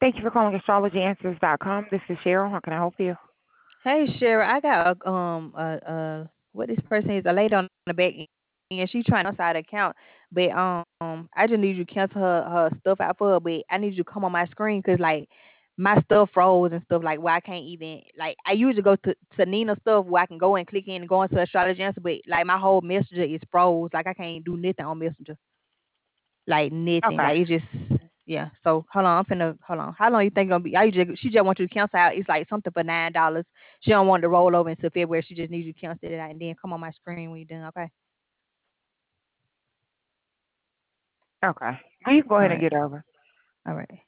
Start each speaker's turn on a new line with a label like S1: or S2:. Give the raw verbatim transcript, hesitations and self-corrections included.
S1: Thank you for calling astrology answers dot com. This is Cheryl. How can I help you?
S2: Hey Cheryl, I got a um a uh what this person is, a lady on the back end. She trying to cancel out the account, but um I just need you to cancel her her stuff out for her. But I need you to come on my screen because like my stuff froze and stuff like where I can't even like I usually go to to Nina stuff where I can go and click in and go into astrology answer, but like my whole messenger is froze. Like I can't do nothing on messenger, like nothing.
S1: Okay.
S2: Like it just yeah. So hold on, I'm finna hold on. How long you think it's gonna be? I just she just want you to cancel out. It's like something for nine dollars. She don't want to roll over into February. She just needs you to cancel it out and then come on my screen when you're done. Okay.
S1: Okay. Well, you can go
S2: All
S1: ahead and
S2: right.
S1: get over.
S2: All right.